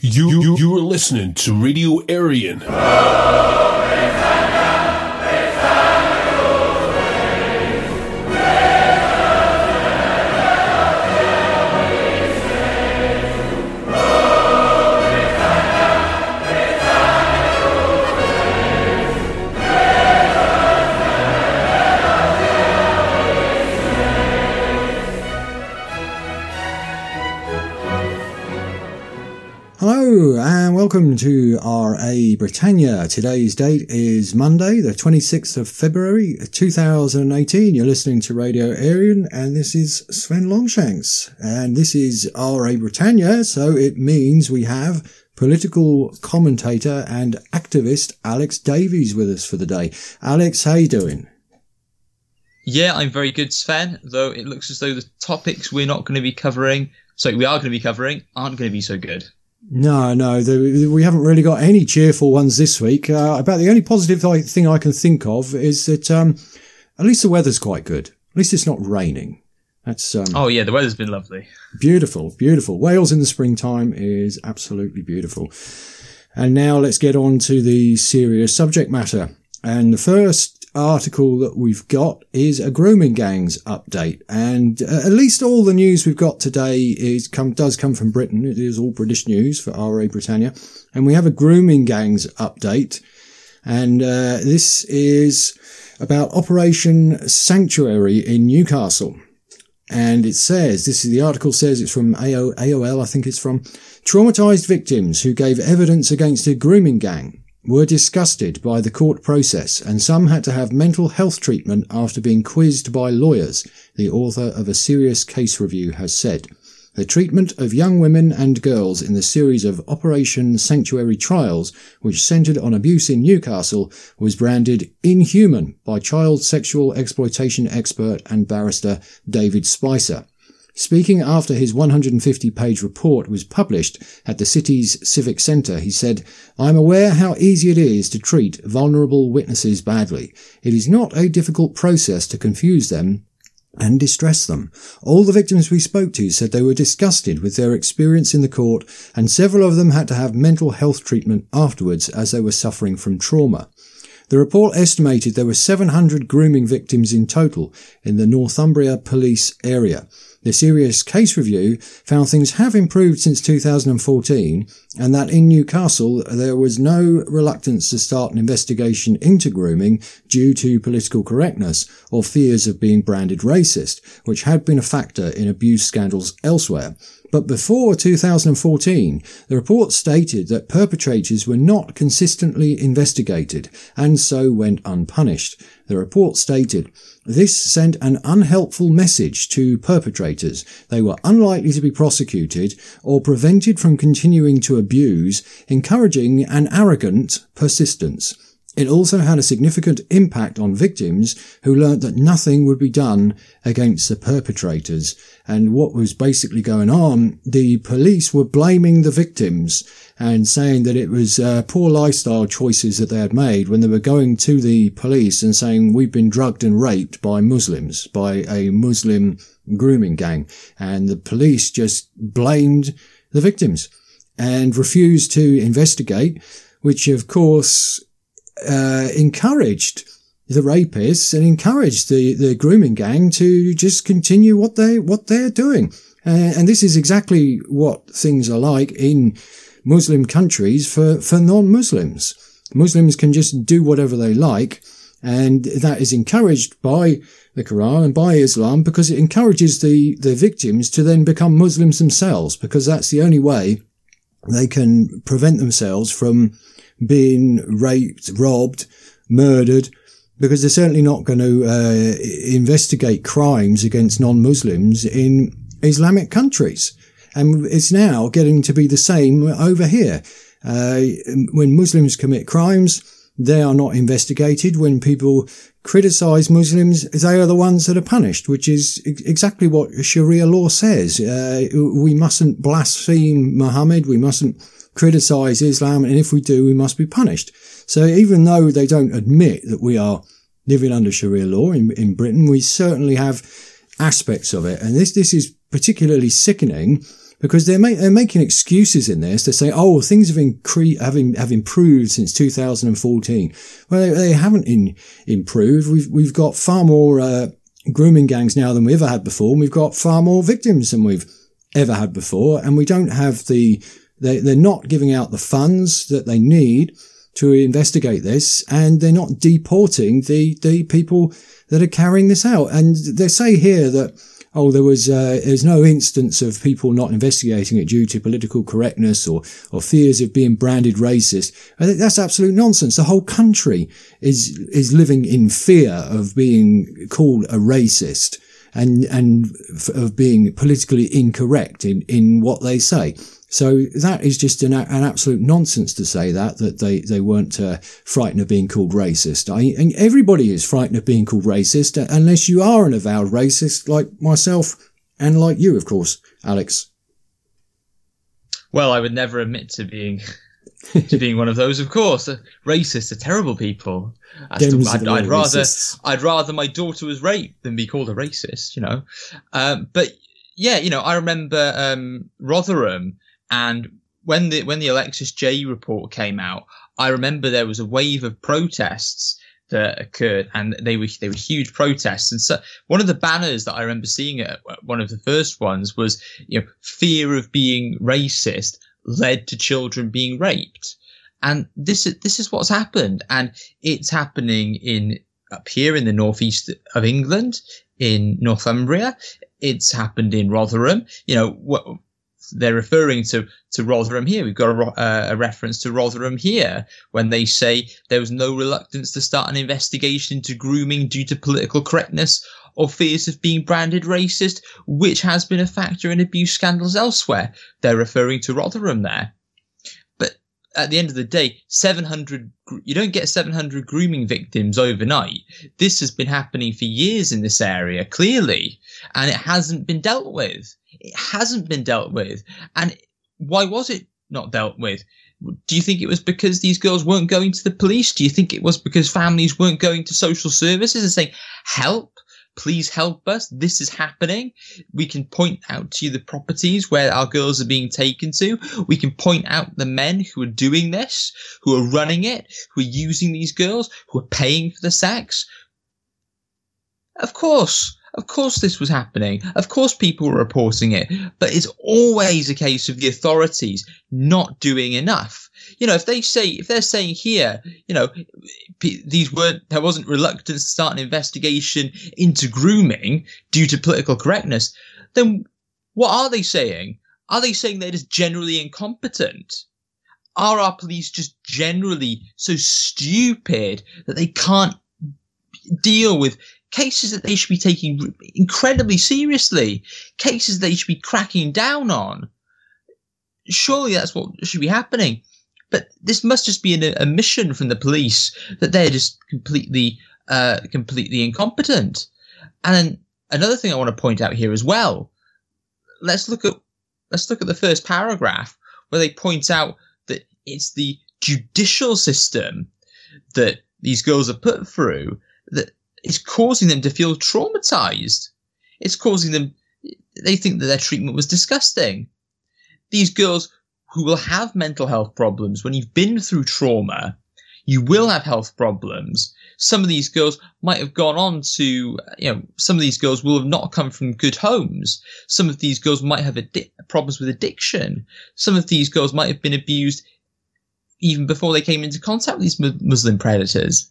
You are listening to Radio Aryan. Hello and welcome to RA Britannia. Today's date is Monday, the 26th of February 2018. You're listening to Radio Aryan and this is Sven Longshanks. And this is RA Britannia, so it means we have political commentator and activist Alex Davies with us for the day. Alex, how you doing? Yeah, I'm very good, Sven, though it looks as though the topics we are going to be covering aren't going to be so good. No, we haven't really got any cheerful ones this week. About the only positive thing I can think of is that at least the weather's quite good. At least it's not raining. That's oh yeah, the weather's been lovely. Beautiful. Wales in the springtime is absolutely beautiful. And now let's get on to the serious subject matter. And the first article that we've got is a grooming gangs update, and at least all the news we've got today does come from Britain. It is all British news for RA Britannia, and we have a grooming gangs update, and this is about Operation Sanctuary in Newcastle. And it says, the article says it's from AOL, I think it's from, traumatised victims who gave evidence against a grooming gang were disgusted by the court process, and some had to have mental health treatment after being quizzed by lawyers, the author of a serious case review has said. The treatment of young women and girls in the series of Operation Sanctuary trials, which centred on abuse in Newcastle, was branded inhuman by child sexual exploitation expert and barrister David Spicer. Speaking after his 150-page report was published at the city's Civic Centre, he said, "I'm aware how easy it is to treat vulnerable witnesses badly. It is not a difficult process to confuse them and distress them. All the victims we spoke to said they were disgusted with their experience in the court, and several of them had to have mental health treatment afterwards as they were suffering from trauma." The report estimated there were 700 grooming victims in total in the Northumbria police area. The serious case review found things have improved since 2014, and that in Newcastle there was no reluctance to start an investigation into grooming due to political correctness or fears of being branded racist, which had been a factor in abuse scandals elsewhere. But before 2014, the report stated that perpetrators were not consistently investigated and so went unpunished. The report stated, "This sent an unhelpful message to perpetrators. They were unlikely to be prosecuted or prevented from continuing to abuse, encouraging an arrogant persistence. It also had a significant impact on victims who learnt that nothing would be done against the perpetrators." And what was basically going on, the police were blaming the victims and saying that it was poor lifestyle choices that they had made when they were going to the police and saying, "We've been drugged and raped by Muslims, by a Muslim grooming gang." And the police just blamed the victims and refused to investigate, which of course encouraged the rapists and encouraged the grooming gang to just continue what they're doing. And this is exactly what things are like in Muslim countries for non-Muslims. Muslims can just do whatever they like, and that is encouraged by the Quran and by Islam, because it encourages the victims to then become Muslims themselves, because that's the only way they can prevent themselves from being raped, robbed, murdered, because they're certainly not going to investigate crimes against non-Muslims in Islamic countries. And it's now getting to be the same over here. When Muslims commit crimes, they are not investigated. When people criticize Muslims, they are the ones that are punished, which is exactly what Sharia law says. We mustn't blaspheme Muhammad. We mustn't criticize Islam. And if we do, we must be punished. So even though they don't admit that we are living under Sharia law in Britain, we certainly have aspects of it. And this is particularly sickening because they're making excuses in this. They're saying, oh, things have improved since 2014. Well, they haven't improved. We've got far more grooming gangs now than we ever had before, and we've got far more victims than we've ever had before, and we don't have they're not giving out the funds that they need to investigate this, and they're not deporting the people that are carrying this out. And they say here that, oh, there's no instance of people not investigating it due to political correctness or fears of being branded racist. I think that's absolute nonsense. The whole country is living in fear of being called a racist and of being politically incorrect in what they say. So that is just an absolute nonsense to say that they weren't frightened of being called racist. And everybody is frightened of being called racist, unless you are an avowed racist like myself and like you, of course, Alex. Well, I would never admit to being one of those, of course. Racists are terrible people. I'd rather my daughter was raped than be called a racist, you know. But yeah, you know, I remember Rotherham. And when the Alexis Jay report came out, I remember there was a wave of protests that occurred, and they were huge protests. And so one of the banners that I remember seeing at one of the first ones was, you know, fear of being racist led to children being raped. And this is what's happened, and it's happening up here in the northeast of England, in Northumbria. It's happened in Rotherham. You know, they're referring to Rotherham here. We've got a reference to Rotherham here when they say there was no reluctance to start an investigation into grooming due to political correctness or fears of being branded racist, which has been a factor in abuse scandals elsewhere. They're referring to Rotherham there. But at the end of the day, you don't get 700 grooming victims overnight. This has been happening for years in this area, clearly, and it hasn't been dealt with. It hasn't been dealt with. And why was it not dealt with? Do you think it was because these girls weren't going to the police? Do you think it was because families weren't going to social services and saying, help, please help us, this is happening? We can point out to you the properties where our girls are being taken to. We can point out the men who are doing this, who are running it, who are using these girls, who are paying for the sex. Of course this was happening. Of course people were reporting it. But it's always a case of the authorities not doing enough. You know, if they're saying here, you know, there wasn't reluctance to start an investigation into grooming due to political correctness, then what are they saying? Are they saying they're just generally incompetent? Are our police just generally so stupid that they can't deal with cases that they should be taking incredibly seriously, cases they should be cracking down on? Surely that's what should be happening. But this must just be an admission from the police that they're just completely incompetent. And then another thing I want to point out here as well. Let's look at the first paragraph where they point out that it's the judicial system that these girls are put through that is causing them to feel traumatized. It's causing them, they think that their treatment was disgusting. These girls who will have mental health problems, when you've been through trauma, you will have health problems. Some of these girls might have gone on to, some of these girls will have not come from good homes. Some of these girls might have problems with addiction. Some of these girls might have been abused even before they came into contact with these Muslim predators.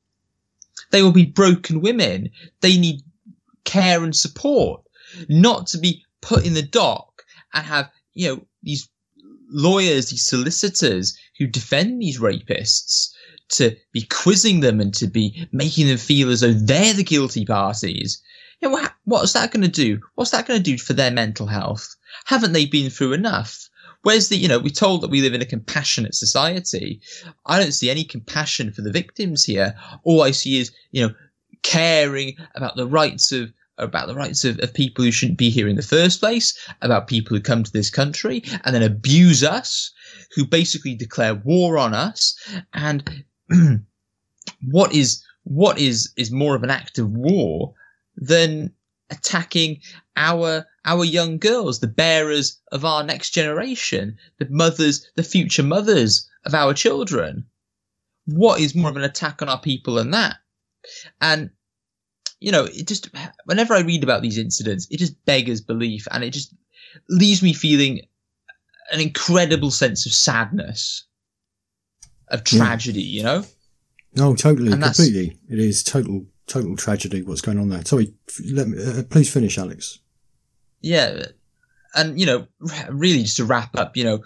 They will be broken women. They need care and support, not to be put in the dock and have, these lawyers, these solicitors who defend these rapists to be quizzing them and to be making them feel as though they're the guilty parties. What's that going to do? What's that going to do for their mental health? Haven't they been through enough? Where's we're told that we live in a compassionate society. I don't see any compassion for the victims here. All I see is, caring about the rights of people who shouldn't be here in the first place, about people who come to this country and then abuse us, who basically declare war on us. And what is more of an act of war than attacking our young girls, the bearers of our next generation, the mothers, the future mothers of our children. What is more of an attack on our people than that? And, you know, it just, whenever I read about these incidents, it just beggars belief, and it just leaves me feeling an incredible sense of sadness, of tragedy, you know? No, totally, completely. It is total tragedy what's going on there. Sorry, please finish, Alex. Yeah, and, you know, really just to wrap up, you know,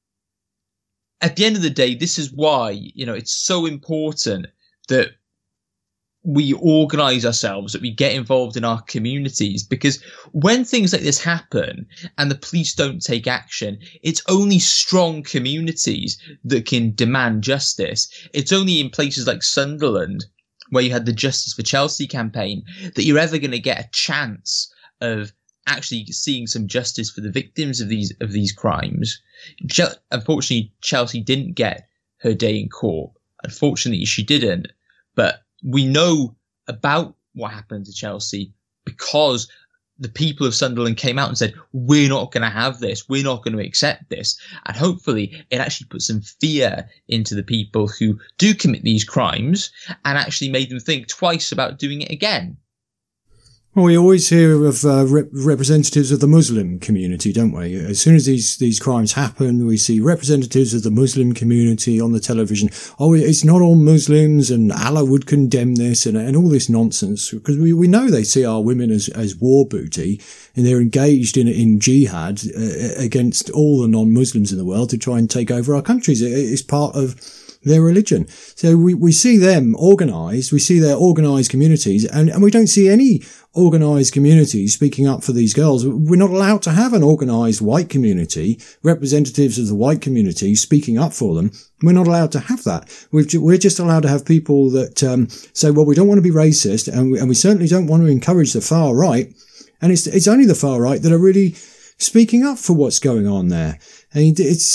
at the end of the day, this is why, you know, it's so important that we organize ourselves, that we get involved in our communities, because when things like this happen and the police don't take action, it's only strong communities that can demand justice. It's only in places like Sunderland, where you had the Justice for Chelsea campaign, that you're ever going to get a chance of actually seeing some justice for the victims of these crimes. Unfortunately, Chelsea didn't get her day in court. Unfortunately, she didn't. But we know about what happened to Chelsea because the people of Sunderland came out and said, we're not going to have this. We're not going to accept this. And hopefully it actually put some fear into the people who do commit these crimes and actually made them think twice about doing it again. Well, we always hear of representatives of the Muslim community, don't we? As soon as these crimes happen, we see representatives of the Muslim community on the television. Oh, it's not all Muslims, and Allah would condemn this, and all this nonsense. Because we know they see our women as war booty, and they're engaged in jihad against all the non-Muslims in the world to try and take over our countries. It's part of their religion. So we see them organised, we see their organised communities, and we don't see any organised communities speaking up for these girls. We're not allowed to have an organised white community, representatives of the white community speaking up for them. We're not allowed to have that. We're just allowed to have people that say, well, we don't want to be racist, and we certainly don't want to encourage the far right. And it's only the far right that are really speaking up for what's going on there. And it's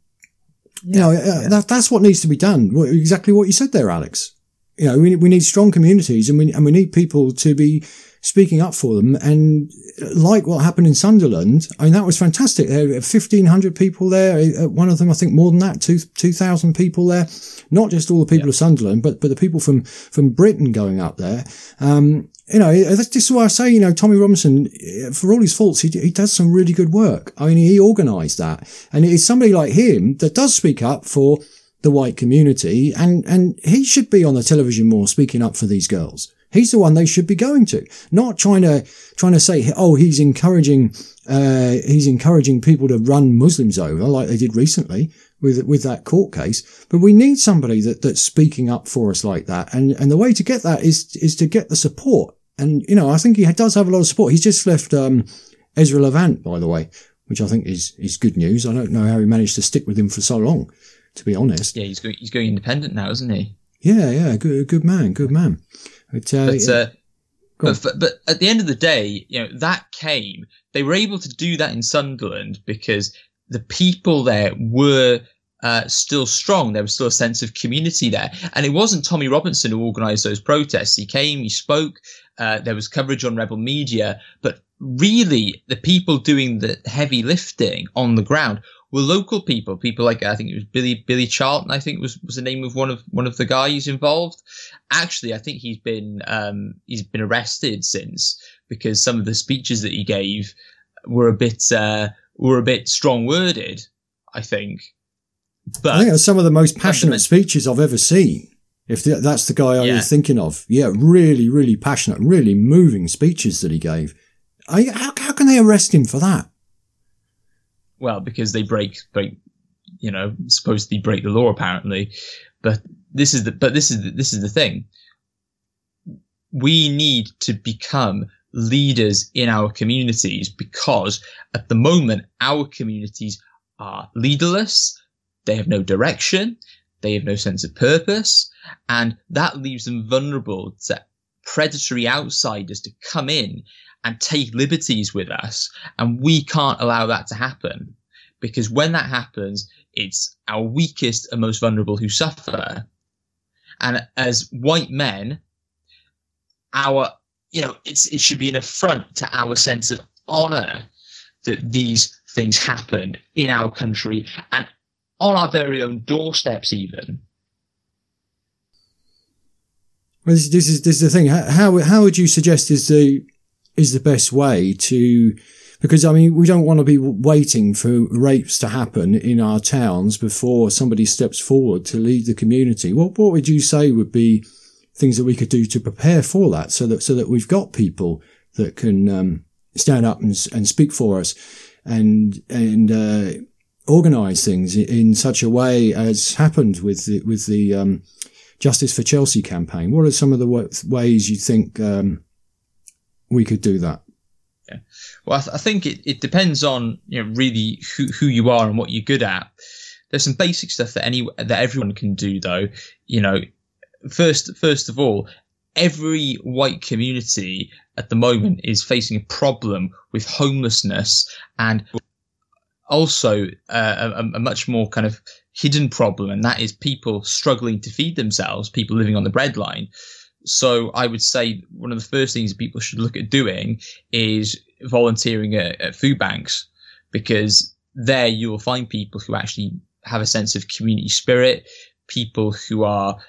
that's what needs to be done. Exactly what you said there, Alex. You know, we need strong communities, and we need people to be speaking up for them. And like what happened in Sunderland, I mean, that was fantastic. There were 1,500 people there. One of them, I think more than that, 2,000 people there. Not just all the people of Sunderland, but the people from Britain going up there. You know, this is why I say, you know, Tommy Robinson, for all his faults, he does some really good work. I mean, he organised that. And it's somebody like him that does speak up for the white community, and he should be on the television more speaking up for these girls. He's the one they should be going to, not trying to say, oh, he's encouraging people to run Muslims over like they did recently with that court case. But we need somebody that's speaking up for us like that. And the way to get that is to get the support. And, you know, I think he does have a lot of support. He's just left, Ezra Levant, by the way, which I think is good news. I don't know how he managed to stick with him for so long, to be honest. Yeah, he's going independent now, isn't he? Yeah, good man. But at the end of the day, you know, they were able to do that in Sunderland because the people there were still strong. There was still a sense of community there. And it wasn't Tommy Robinson who organised those protests. He came, he spoke, there was coverage on Rebel Media, but really the people doing the heavy lifting on the ground were local people like, I think it was Billy Charlton, I think was the name of one of the guys involved. Actually, I think he's been arrested since, because some of the speeches that he gave were a bit strong worded, I think. But I think that's some of the most passionate speeches I've ever seen. If that's the guy I was thinking of. Yeah, really, really passionate, really moving speeches that he gave. How can they arrest him for that? Well, because they break, you know, supposedly break the law apparently. But this is the thing. We need to become leaders in our communities, because at the moment our communities are leaderless. They have no direction. They have no sense of purpose, and that leaves them vulnerable to predatory outsiders to come in and take liberties with us. And we can't allow that to happen, because when that happens, it's our weakest and most vulnerable who suffer. And as white men, it should be an affront to our sense of honour that these things happened in our country and on our very own doorsteps even. Well, this is the thing. How would you suggest is the best way to? Because I mean, we don't want to be waiting for rapes to happen in our towns before somebody steps forward to lead the community. What would you say would be things that we could do to prepare for that, so that we've got people that can stand up and speak for us and organise things in such a way as happened with the Justice for Chelsea campaign? What are some of the ways you think we could do that? Yeah. Well, I think it depends on, really who you are and what you're good at. There's some basic stuff that everyone can do, though. First of all, every white community at the moment is facing a problem with homelessness, and also a much more kind of hidden problem, and that is people struggling to feed themselves, people living on the breadline. So I would say one of the first things people should look at doing is volunteering at food banks, because there you will find people who actually have a sense of community spirit, people who are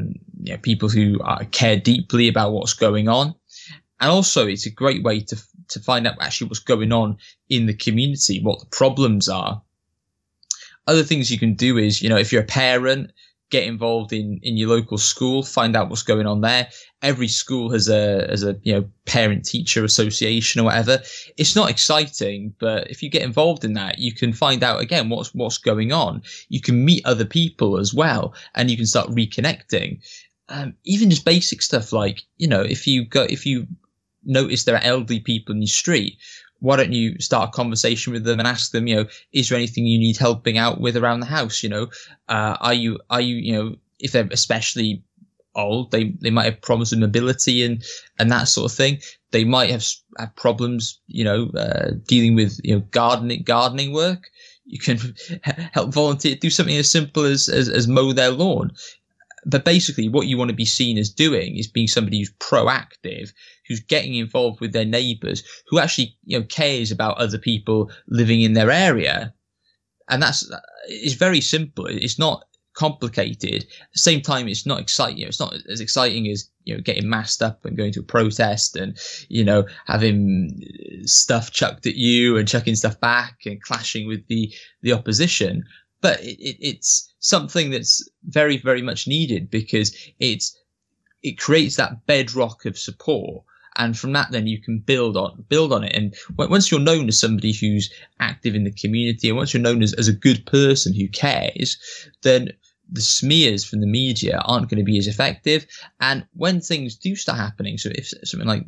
care deeply about what's going on. And also it's a great way to find out actually what's going on in the community, what the problems are. Other things you can do is, if you're a parent, get involved in your local school, find out what's going on there. Every school has a parent teacher association or whatever. It's not exciting, but if you get involved in that, you can find out again what's going on. You can meet other people as well, and you can start reconnecting. Even just basic stuff like, if you notice there are elderly people in your street, why don't you start a conversation with them and ask them, is there anything you need helping out with around the house? Are you, if they're especially old, they might have problems with mobility and that sort of thing. They might have problems, dealing with, gardening work. You can help volunteer, do something as simple as mow their lawn. But basically what you want to be seen as doing is being somebody who's proactive, who's getting involved with their neighbours, who actually, cares about other people living in their area. And it's very simple. It's not complicated. At the same time, it's not exciting. It's not as exciting as, getting masked up and going to a protest and, having stuff chucked at you and chucking stuff back and clashing with the opposition. But it's something that's very, very much needed, because it creates that bedrock of support. And from that, then you can build on it. And once you're known as somebody who's active in the community, and once you're known as a good person who cares, then the smears from the media aren't going to be as effective. And when things do start happening, so if something like,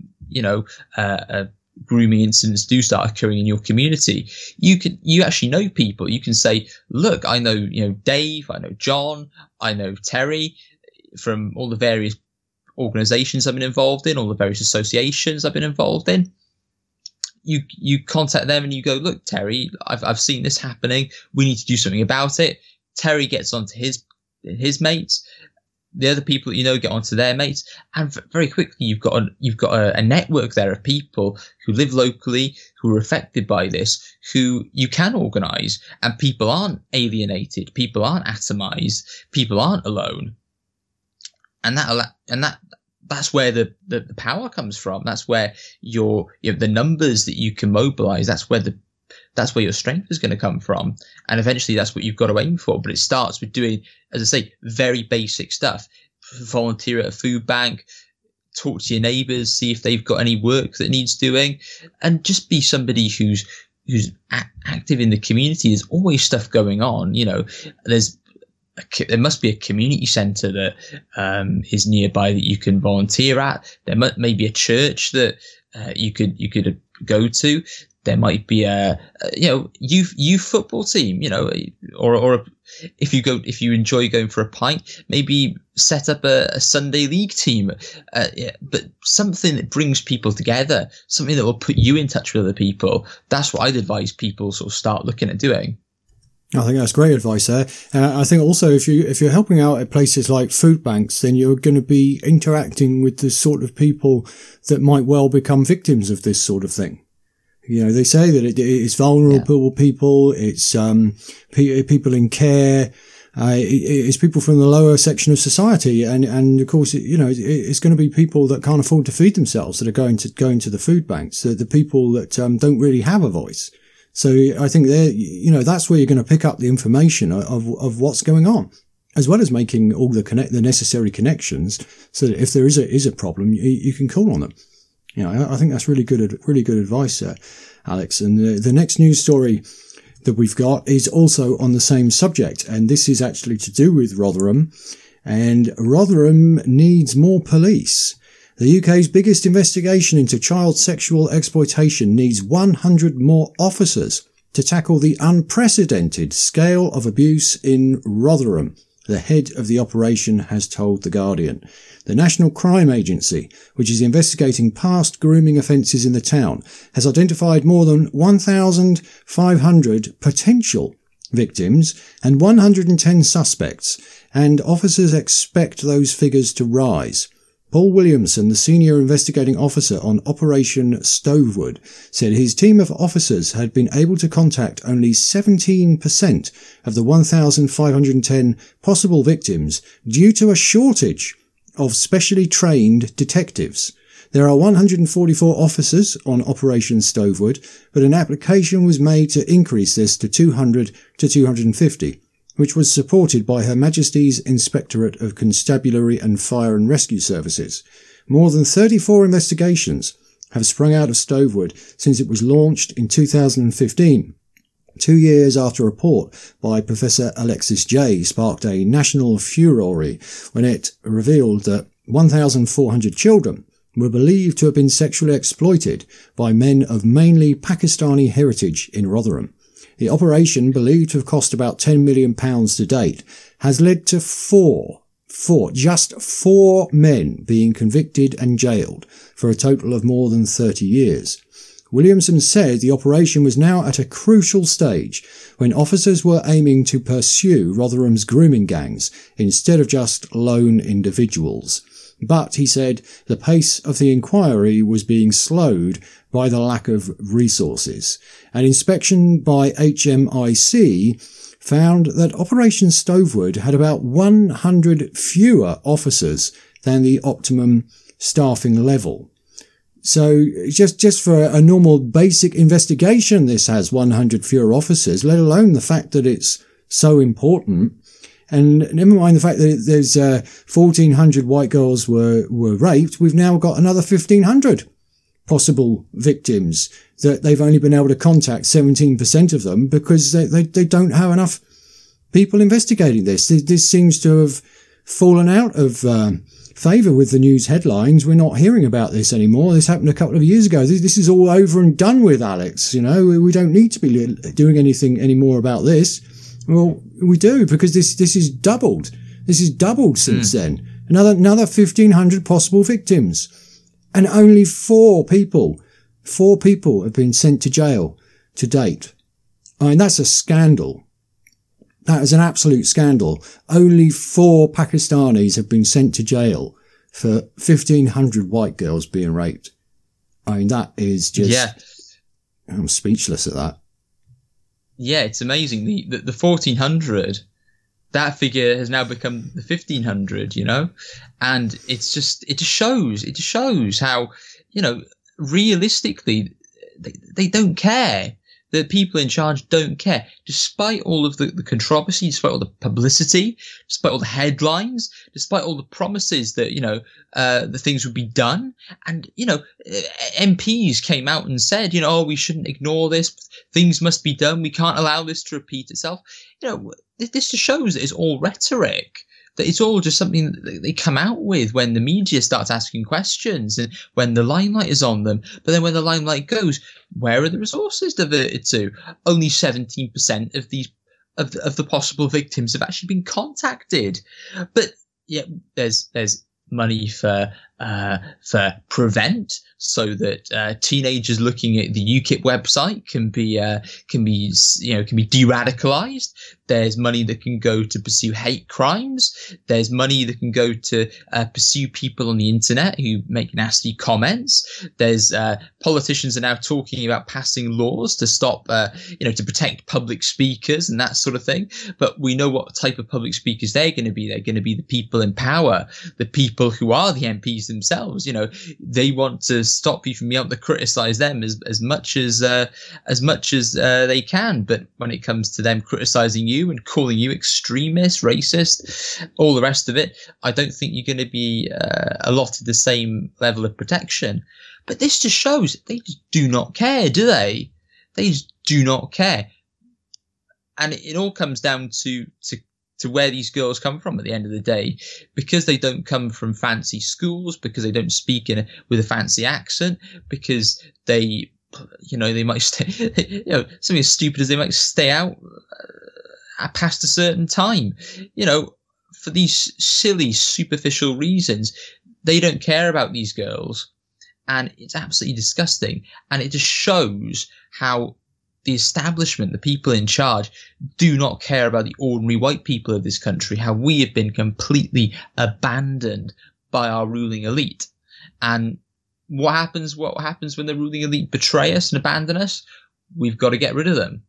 grooming incidents do start occurring in your community, you actually know people. You can say, look, I know, Dave, I know John, I know Terry from all the various organizations I've been involved in, all the various associations I've been involved in. You contact them and you go, look, Terry, I've seen this happening. We need to do something about it. Terry gets onto his mates. The other people that get onto their mates, and very quickly you've got a network there of people who live locally, who are affected by this, who you can organise, and people aren't alienated, people aren't atomised, people aren't alone, and that's where the power comes from. That's where the numbers that you can mobilise. That's where your strength is going to come from. And eventually that's what you've got to aim for. But it starts with doing, as I say, very basic stuff. Volunteer at a food bank, talk to your neighbours, see if they've got any work that needs doing, and just be somebody who's active in the community. There's always stuff going on. There must be a community centre that is nearby that you can volunteer at. There may be a church that you could go to. There might be a youth football team, or if you enjoy going for a pint, maybe set up a Sunday league team, but something that brings people together, something that will put you in touch with other people. That's what I'd advise people sort of start looking at doing. I think that's great advice there. I think also if you're helping out at places like food banks, then you're going to be interacting with the sort of people that might well become victims of this sort of thing. They say that it's vulnerable people, it's people in care, it's people from the lower section of society, and of course, it's going to be people that can't afford to feed themselves that are going to the food banks, the people that don't really have a voice. So I think that's where you're going to pick up the information of what's going on, as well as making all the necessary connections, so that if there is a problem, you can call on them. I think that's really good advice, Alex. And the next news story that we've got is also on the same subject, and this is actually to do with Rotherham. And Rotherham needs more police. The UK's biggest investigation into child sexual exploitation needs 100 more officers to tackle the unprecedented scale of abuse in Rotherham, the head of the operation has told The Guardian. The National Crime Agency, which is investigating past grooming offences in the town, has identified more than 1,500 potential victims and 110 suspects, and officers expect those figures to rise. Paul Williamson, the senior investigating officer on Operation Stovewood, said his team of officers had been able to contact only 17% of the 1,510 possible victims due to a shortage of specially trained detectives. There are 144 officers on Operation Stovewood, but an application was made to increase this to 200 to 250. Which was supported by Her Majesty's Inspectorate of Constabulary and Fire and Rescue Services. More than 34 investigations have sprung out of Stovewood since it was launched in 2015. 2 years after a report by Professor Alexis Jay sparked a national furore when it revealed that 1,400 children were believed to have been sexually exploited by men of mainly Pakistani heritage in Rotherham. The operation, believed to have cost about £10 million to date, has led to just four men being convicted and jailed for a total of more than 30 years. Williamson said the operation was now at a crucial stage when officers were aiming to pursue Rotherham's grooming gangs instead of just lone individuals. But, he said, the pace of the inquiry was being slowed by the lack of resources. An inspection by HMIC found that Operation Stovewood had about 100 fewer officers than the optimum staffing level. So just for a normal basic investigation, this has 100 fewer officers, let alone the fact that it's so important. And never mind the fact that there's 1,400 white girls were raped, we've now got another 1,500 possible victims that they've only been able to contact 17% of them because they don't have enough people investigating this. This seems to have fallen out of favour with the news headlines. We're not hearing about this anymore. This happened a couple of years ago. This is all over and done with, Alex. We don't need to be doing anything anymore about this. Well, we do, because this is doubled. This is doubled since then. Another 1,500 possible victims. And only four people have been sent to jail to date. I mean, that's a scandal. That is an absolute scandal. Only 4 Pakistanis have been sent to jail for 1,500 white girls being raped. I mean, that is just... Yeah. I'm speechless at that. Yeah, it's amazing. The 1,400, that figure has now become the 1,500, and it just shows how, realistically, they don't care. The people in charge don't care, despite all of the controversy, despite all the publicity, despite all the headlines, despite all the promises that, the things would be done. And, MPs came out and said, we shouldn't ignore this. Things must be done. We can't allow this to repeat itself. This just shows that it's all rhetoric. That it's all just something that they come out with when the media starts asking questions and when the limelight is on them. But then when the limelight goes, where are the resources diverted to? Only 17% of the possible victims have actually been contacted. But yeah, there's money for for Prevent, so that teenagers looking at the UKIP website can be de-radicalized. There's money that can go to pursue hate crimes. There's money that can go to pursue people on the internet who make nasty comments. There's politicians are now talking about passing laws to stop, to protect public speakers and that sort of thing. But we know what type of public speakers they're going to be. They're going to be the people in power, the people who are the MPs themselves. They want to stop you from being able to criticize them as much as they can. But when it comes to them criticizing you and calling you extremist, racist, all the rest of it, I don't think you're going to be allotted the same level of protection. But this just shows they just do not care, do they? They just do not care. And it all comes down to where these girls come from at the end of the day, because they don't come from fancy schools, because they don't speak with a fancy accent, because they might stay, something as stupid as they might stay out past a certain time, for these silly, superficial reasons. They don't care about these girls, and it's absolutely disgusting. And it just shows how the establishment, the people in charge, do not care about the ordinary white people of this country, how we have been completely abandoned by our ruling elite. And what happens when the ruling elite betray us and abandon us? We've got to get rid of them.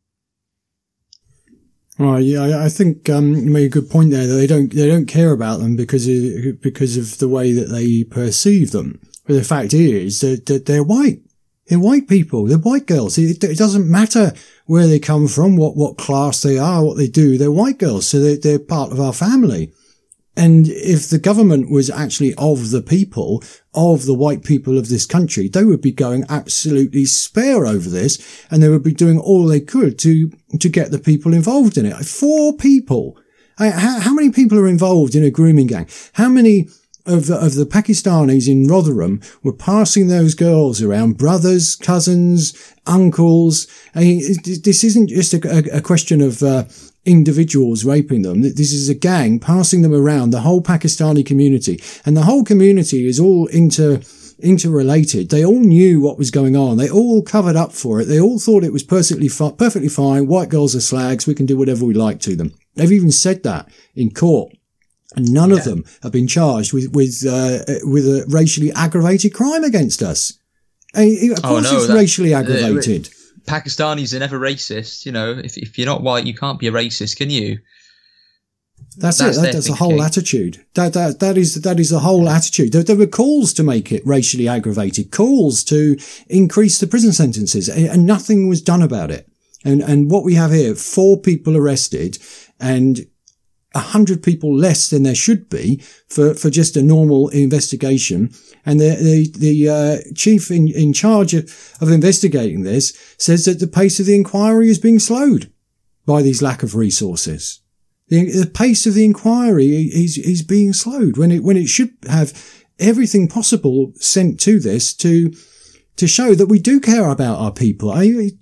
Right, yeah, I think you made a good point there, that they don't care about them because of the way that they perceive them. But the fact is that they're white. They're white people. They're white girls. It doesn't matter where they come from, what class they are, what they do. They're white girls, so they're part of our family. And if the government was actually of the people, of the white people of this country, they would be going absolutely spare over this, and they would be doing all they could to get the people involved in it. 4 people. How many people are involved in a grooming gang? How many of the Pakistanis in Rotherham were passing those girls around? Brothers, cousins, uncles. This isn't just a question of individuals raping them. This is a gang passing them around the whole Pakistani community, and the whole community is all interrelated. They all knew what was going on. They all covered up for it. They all thought it was perfectly fine. White girls are slags. We can do whatever we like to them. They've even said that in court. And none of them have been charged with a racially aggravated crime against us. Of course it's racially aggravated. Pakistanis are never racist. If you're not white, you can't be a racist, can you? That's it. That's the whole attitude. That is the whole attitude. There were calls to make it racially aggravated, calls to increase the prison sentences, and nothing was done about it. And what we have here, 4 people arrested and 100 people less than there should be for just a normal investigation. And the chief in charge of investigating this says that the pace of the inquiry is being slowed by these lack of resources. The pace of the inquiry is being slowed when it should have everything possible sent to this to show that we do care about our people.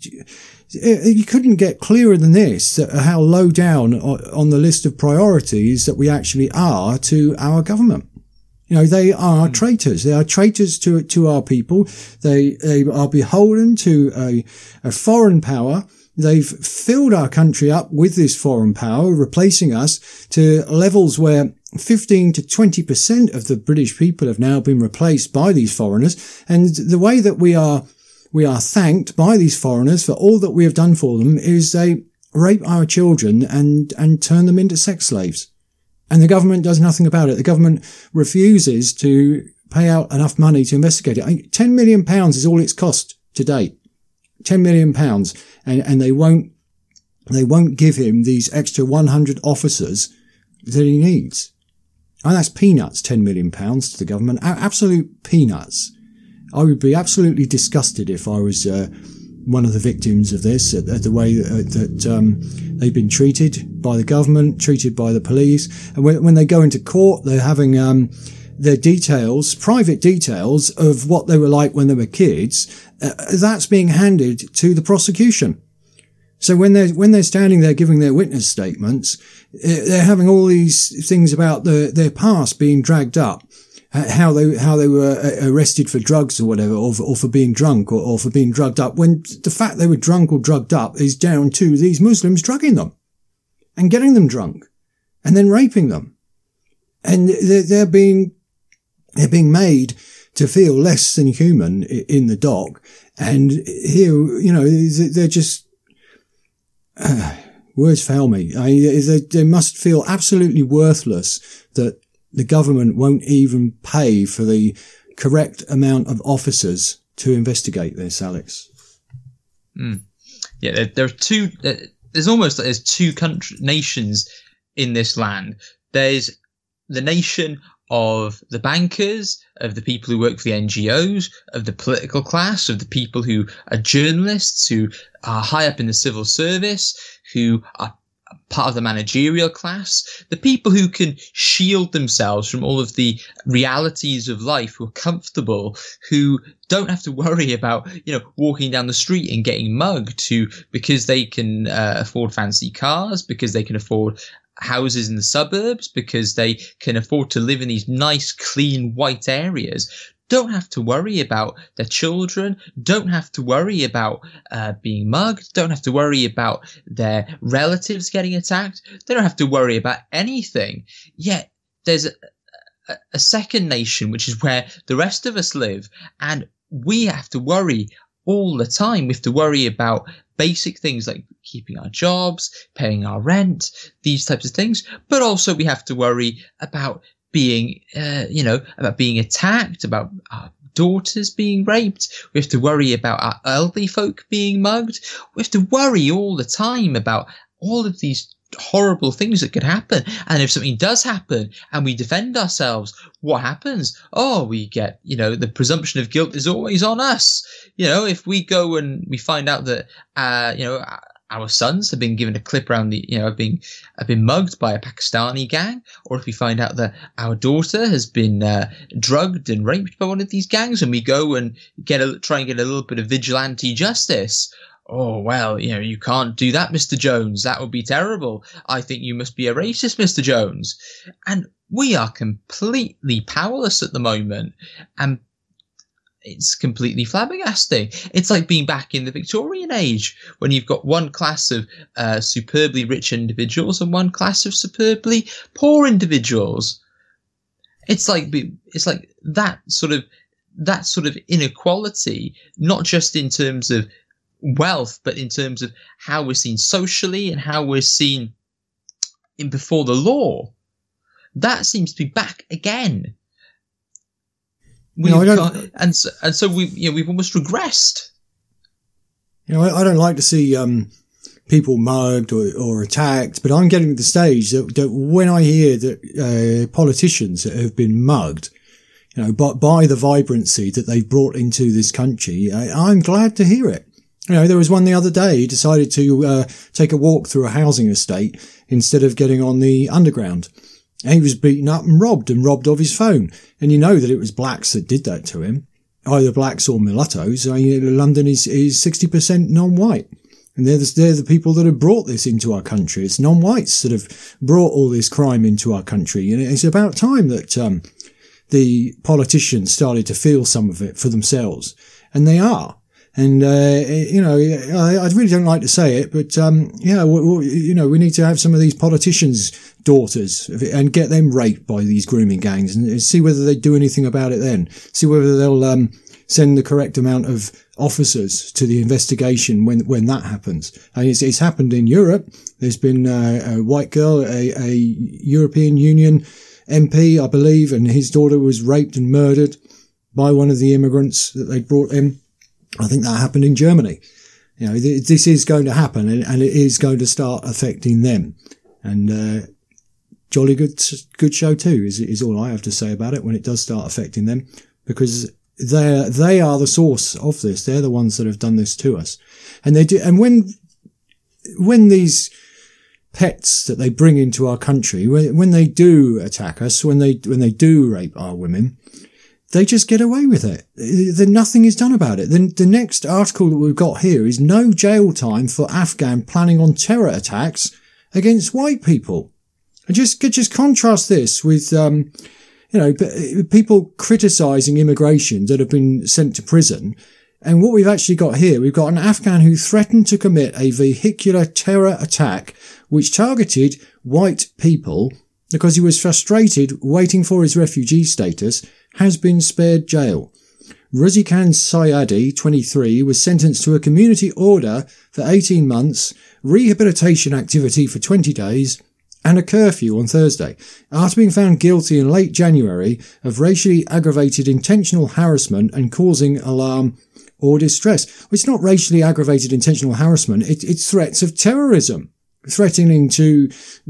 You couldn't get clearer than this, how low down on the list of priorities that we actually are to our government. They are traitors. They are traitors to our people. They are beholden to a foreign power. They've filled our country up with this foreign power, replacing us to levels where 15 to 20% of the British people have now been replaced by these foreigners. And the way that we are thanked by these foreigners for all that we have done for them is they rape our children and turn them into sex slaves. And the government does nothing about it. The government refuses to pay out enough money to investigate it. £10 million is all it's cost to date. £10 million. And they won't give him these extra 100 officers that he needs. And that's peanuts, £10 million to the government. Absolute peanuts. I would be absolutely disgusted if I was one of the victims of this, at the way that they've been treated by the government, treated by the police. And when they go into court, they're having their details, private details of what they were like when they were kids. That's being handed to the prosecution. So when they're standing there giving their witness statements, they're having all these things about their past being dragged up. how they were arrested for drugs or whatever, or for being drunk or for being drugged up, when the fact they were drunk or drugged up is down to these Muslims drugging them and getting them drunk and then raping them. And they're being made to feel less than human in the dock. And here, they're just, words fail me. They must feel absolutely worthless that the government won't even pay for the correct amount of officers to investigate this, Alex. Yeah, there are two. There's two nations in this land. There's the nation of the bankers, of the people who work for the NGOs, of the political class, of the people who are journalists, who are high up in the civil service, who are part of the managerial class, the people who can shield themselves from all of the realities of life, who are comfortable, who don't have to worry about, walking down the street and getting mugged, because they can afford fancy cars, because they can afford houses in the suburbs, because they can afford to live in these nice, clean, white areas, don't have to worry about their children, don't have to worry about being mugged, don't have to worry about their relatives getting attacked, they don't have to worry about anything. Yet there's a second nation, which is where the rest of us live, and we have to worry all the time. We have to worry about basic things like keeping our jobs, paying our rent, these types of things. But also we have to worry about being, about being attacked, about our daughters being raped. We have to worry about our elderly folk being mugged. We have to worry all the time about all of these horrible things that could happen. And if something does happen and we defend ourselves, what happens? Oh, we get, the presumption of guilt is always on us. If we go and we find out that, our sons have been given a clip around have been mugged by a Pakistani gang, or if we find out that our daughter has been drugged and raped by one of these gangs, and we go and try and get a little bit of vigilante justice. Oh, well, you can't do that, Mr. Jones. That would be terrible. I think you must be a racist, Mr. Jones. And we are completely powerless at the moment. And it's completely flabbergasting. It's like being back in the Victorian age, when you've got one class of superbly rich individuals and one class of superbly poor individuals. It's like that sort of inequality, not just in terms of wealth, but in terms of how we're seen socially and how we're seen before the law. That seems to be back again. And so we've almost regressed. I don't like to see people mugged or attacked, but I'm getting to the stage that when I hear that politicians have been mugged, by the vibrancy that they've brought into this country, I'm glad to hear it. There was one the other day, he decided to take a walk through a housing estate instead of getting on the underground. And he was beaten up and robbed of his phone. And that it was blacks that did that to him, either blacks or mulattoes. London is 60% non-white. And they're the people that have brought this into our country. It's non-whites that have brought all this crime into our country. And it's about time that the politicians started to feel some of it for themselves. And they are. And, I really don't like to say it, but, we need to have some of these politicians' daughters and get them raped by these grooming gangs and see whether they do anything about it then. See whether they'll, send the correct amount of officers to the investigation when that happens. And it's happened in Europe. There's been a white girl, a European Union MP, I believe, and his daughter was raped and murdered by one of the immigrants that they brought in. I think that happened in Germany. This is going to happen, and it is going to start affecting them. And jolly good show too is all I have to say about it when it does start affecting them, because they are the source of this. They're the ones that have done this to us, and they do. And when these pets that they bring into our country, when they do attack us, when they do rape our women, they just get away with it. Then nothing is done about it. Then the next article that we've got here is no jail time for Afghan planning on terror attacks against white people. And just contrast this with, people criticising immigration that have been sent to prison. And what we've actually got here, we've got an Afghan who threatened to commit a vehicular terror attack which targeted white people because he was frustrated waiting for his refugee status, has been spared jail. Ruzikan Sayadi, 23, was sentenced to a community order for 18 months, rehabilitation activity for 20 days, and a curfew on Thursday, after being found guilty in late January of racially aggravated intentional harassment and causing alarm or distress. Well, it's not racially aggravated intentional harassment, it's threats of terrorism, threatening to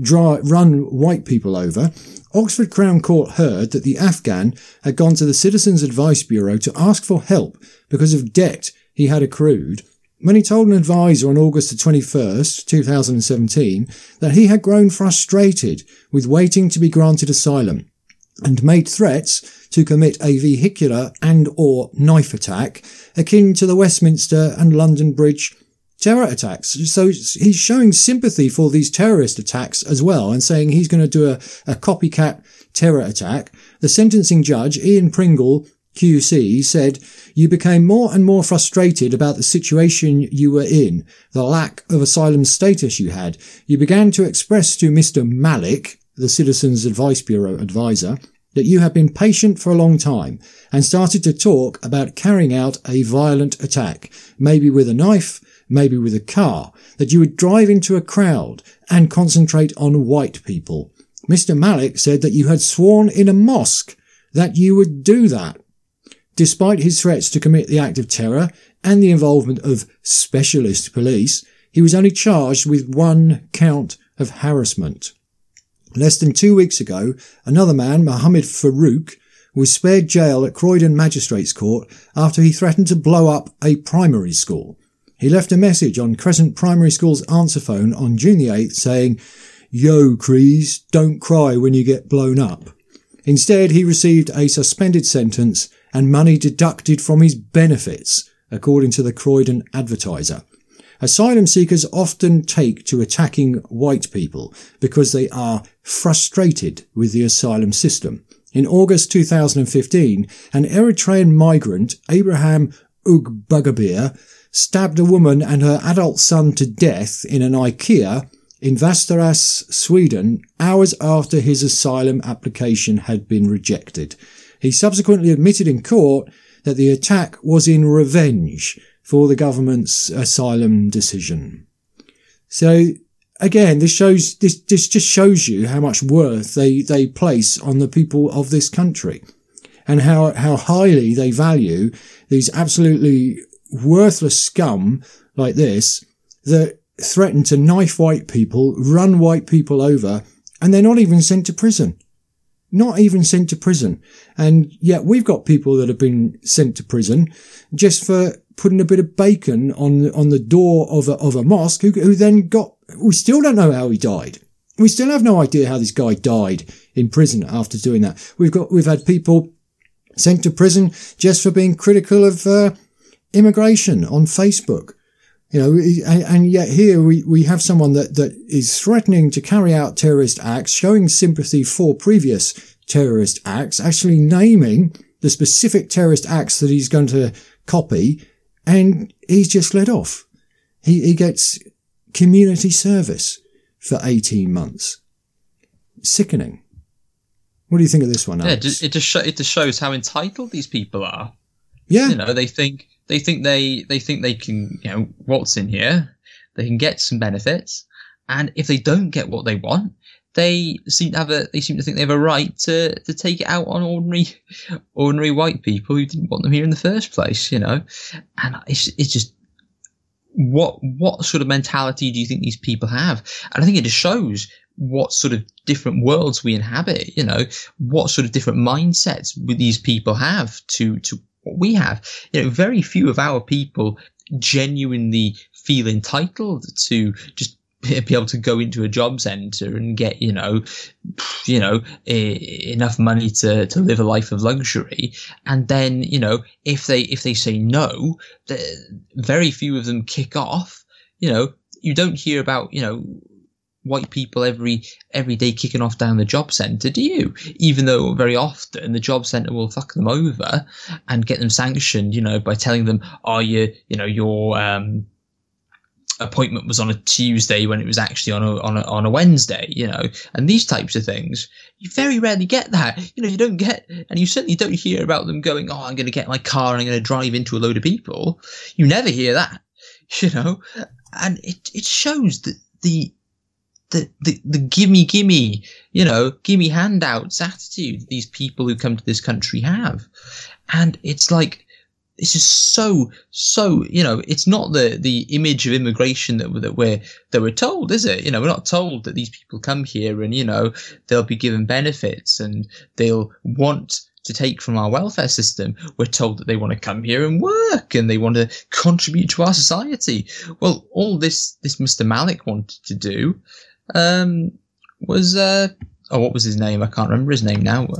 run white people over. Oxford Crown Court heard that the Afghan had gone to the Citizens Advice Bureau to ask for help because of debt he had accrued, when he told an advisor on August the 21st, 2017, that he had grown frustrated with waiting to be granted asylum and made threats to commit a vehicular and or knife attack akin to the Westminster and London Bridge terror attacks. So he's showing sympathy for these terrorist attacks as well and saying he's going to do a copycat terror attack. The sentencing judge, Ian Pringle, QC, said, "You became more and more frustrated about the situation you were in, the lack of asylum status you had. You began to express to Mr. Malik, the Citizens Advice Bureau advisor, that you had been patient for a long time and started to talk about carrying out a violent attack, maybe with a knife, maybe with a car, that you would drive into a crowd and concentrate on white people. Mr. Malik said that you had sworn in a mosque that you would do that. Despite his threats to commit the act of terror and the involvement of specialist police, he was only charged with 1 count of harassment." Less than 2 weeks ago, another man, Mohammed Farouk, was spared jail at Croydon Magistrates Court after he threatened to blow up a primary school. He left a message on Crescent Primary School's answer phone on June the 8th saying, "Yo, Crees, don't cry when you get blown up." Instead, he received a suspended sentence and money deducted from his benefits, according to the Croydon Advertiser. Asylum seekers often take to attacking white people because they are frustrated with the asylum system. In August 2015, an Eritrean migrant, Abraham Ugbagabir, stabbed a woman and her adult son to death in an IKEA in Västerås, Sweden, hours after his asylum application had been rejected. He subsequently admitted in court that the attack was in revenge for the government's asylum decision. So, again, this just shows you how much worth they place on the people of this country and how highly they value these absolutely worthless scum like this that threaten to knife white people, run white people over, and they're not even sent to prison. Not even sent to prison. And yet we've got people that have been sent to prison just for putting a bit of bacon on the door of a mosque who then we still don't know how he died. We still have no idea how this guy died in prison after doing that. We've had people sent to prison just for being critical of immigration on Facebook. And yet here we have someone that is threatening to carry out terrorist acts, showing sympathy for previous terrorist acts, actually naming the specific terrorist acts that he's going to copy, and he's just let off. He gets community service for 18 months. Sickening. What do you think of this one, Alex? Yeah, it just shows how entitled these people are. Yeah. They think they can, waltz in here, they can get some benefits, and if they don't get what they want, they seem to think they have a right to take it out on ordinary white people who didn't want them here in the first place, And it's just what sort of mentality do you think these people have? And I think it just shows what sort of different worlds we inhabit, what sort of different mindsets these people have to what we have. Very few of our people genuinely feel entitled to just be able to go into a job centre and get, enough money to live a life of luxury. And then, if they say no, very few of them kick off. You don't hear about, white people every day kicking off down the job centre, do you? Even though very often the job centre will fuck them over and get them sanctioned, by telling them, your appointment was on a Tuesday when it was actually on a Wednesday, and these types of things. You very rarely get that. You don't get, and you certainly don't hear about them going, I'm going to get my car and I'm going to drive into a load of people. You never hear that, and it shows that the gimme, gimme handouts attitude these people who come to this country have. And it's like, this is so, it's not the image of immigration that we're told, is it? We're not told that these people come here and, they'll be given benefits and they'll want to take from our welfare system. We're told that they want to come here and work and they want to contribute to our society. Well, all this Mr. Malik wanted to do was what was his name? I can't remember his name now.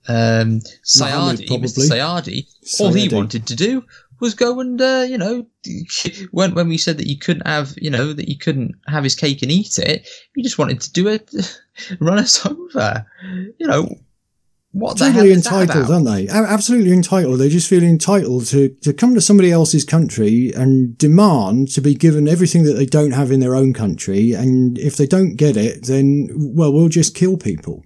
Sayadi, Mr. Sayadi. All he wanted to do was go and when we said that you couldn't have his cake and eat it, he just wanted to do it, run us over. What the hell totally is entitled, that about? aren't they? Absolutely entitled. They just feel entitled to come to somebody else's country and demand to be given everything that they don't have in their own country. And if they don't get it, then, well, we'll just kill people.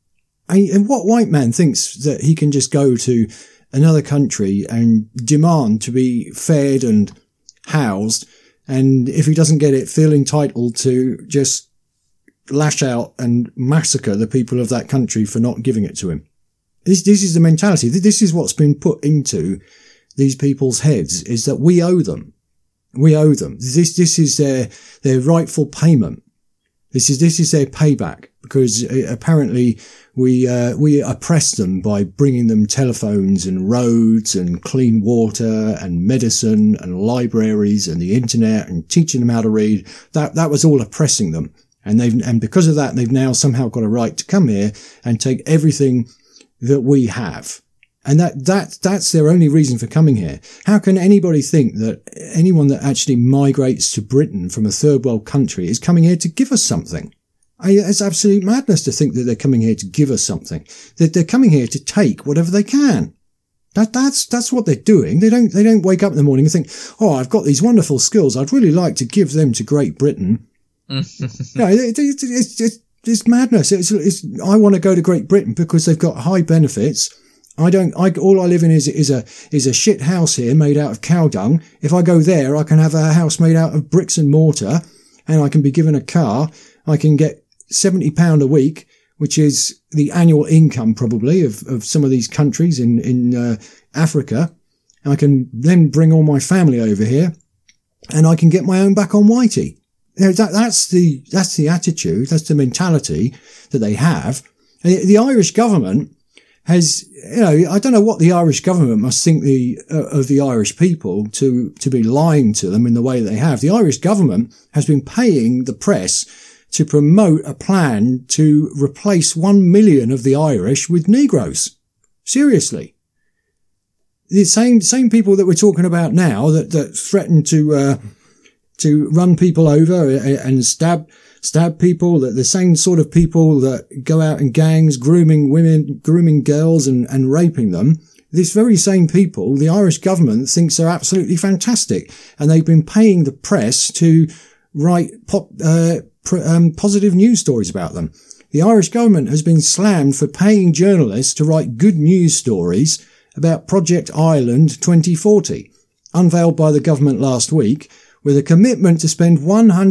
And what white man thinks that he can just go to another country and demand to be fed and housed, and if he doesn't get it, feel entitled to just lash out and massacre the people of that country for not giving it to him? This is the mentality. This is what's been put into these people's heads, is that we owe them. We owe them. This is their rightful payment. This is their payback, because apparently we oppress them by bringing them telephones and roads and clean water and medicine and libraries and the internet and teaching them how to read. That was all oppressing them. And because of that, they've now somehow got a right to come here and take everything that we have. And that's their only reason for coming here. How can anybody think that anyone that actually migrates to Britain from a third world country is coming here to give us something? It's absolute madness to think that they're coming here to give us something. That they're coming here to take whatever they can. That's what they're doing. They don't wake up in the morning and think, I've got these wonderful skills. I'd really like to give them to Great Britain. No, it's madness. I want to go to Great Britain because they've got high benefits. All I live in is a shit house here made out of cow dung. If I go there, I can have a house made out of bricks and mortar, and I can be given a car. I can get £70 a week, which is the annual income probably of some of these countries in Africa. I can then bring all my family over here, and I can get my own back on Whitey. That's the attitude, that's the mentality that they have. And the Irish government has, I don't know what the Irish government must think of the Irish people to be lying to them in the way they have. The Irish government has been paying the press to promote a plan to replace 1 million of the Irish with Negroes. Seriously. The same people that we're talking about now that threaten to run people over and stab people, that the same sort of people that go out in gangs, grooming women, grooming girls and raping them. This very same people, the Irish government thinks are absolutely fantastic. And they've been paying the press to write positive news stories about them. The Irish government has been slammed for paying journalists to write good news stories about Project Ireland 2040, unveiled by the government last week. With a commitment to spend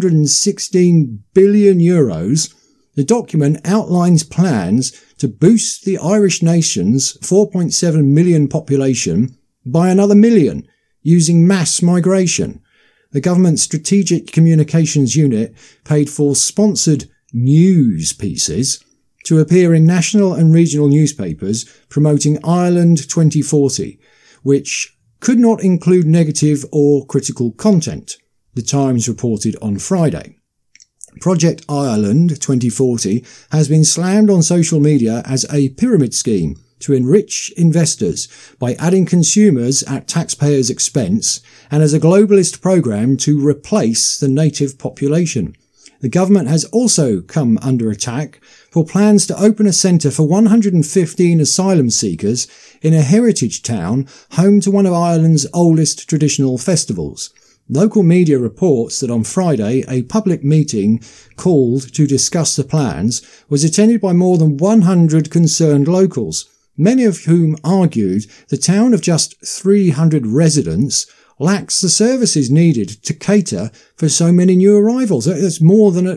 116 billion euros, the document outlines plans to boost the Irish nation's 4.7 million population by another million using mass migration. The government's Strategic Communications Unit paid for sponsored news pieces to appear in national and regional newspapers promoting Ireland 2040, which could not include negative or critical content, The Times reported on Friday. Project Ireland 2040 has been slammed on social media as a pyramid scheme to enrich investors by adding consumers at taxpayers' expense and as a globalist program to replace the native population. The government has also come under attack for plans to open a centre for 115 asylum seekers in a heritage town home to one of Ireland's oldest traditional festivals. Local media reports that on Friday, a public meeting called to discuss the plans was attended by more than 100 concerned locals, many of whom argued the town of just 300 residents lacks the services needed to cater for so many new arrivals. It's more than